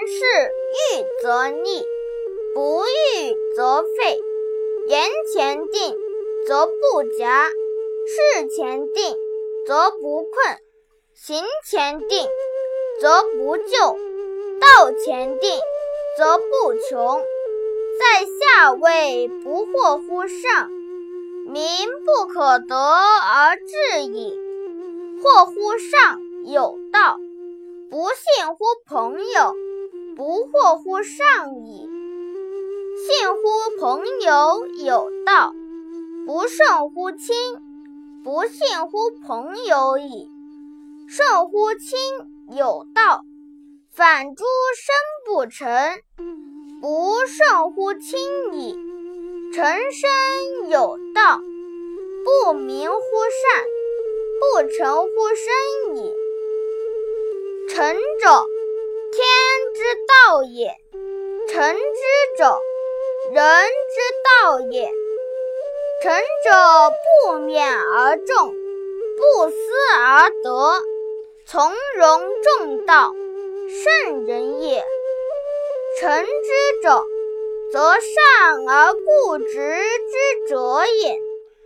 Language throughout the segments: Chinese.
事预则立，不预则废。言前定，则不假；事前定，则不困；行前定，则不就；道前定，则不穷。在下位不惑乎上，民不可得而治矣。惑乎上有道，不信乎朋友，不惑乎上矣。信乎朋友有道，不顺乎亲，不信乎朋友矣。顺乎亲有道，反诸身不成，不顺乎亲矣。成身有道，不明乎善，不成乎身矣。成者，天之道也；成之者，人之道也。成者不勉而众，不思而得，从容众道，圣人也。成之者，则善而固执之者也。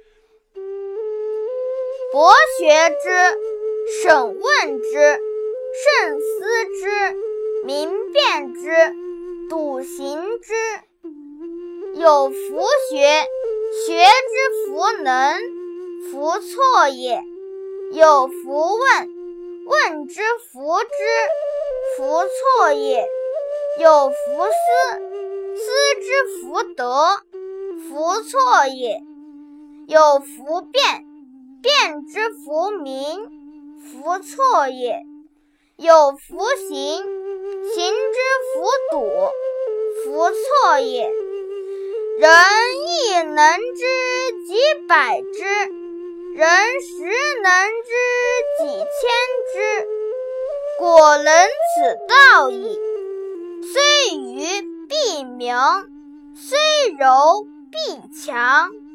博学之，审问之，慎思之，明辨之，笃行之。有弗学，学之弗能，弗错也；有弗问，问之弗知，弗错也；有弗思，思之弗得，弗错也；有弗辩，辩之弗明，弗错也；有弗行，行之弗笃，弗错也。人亦能知几百之，人实能知几千之。果能此道矣。虽愚必明，虽柔必强。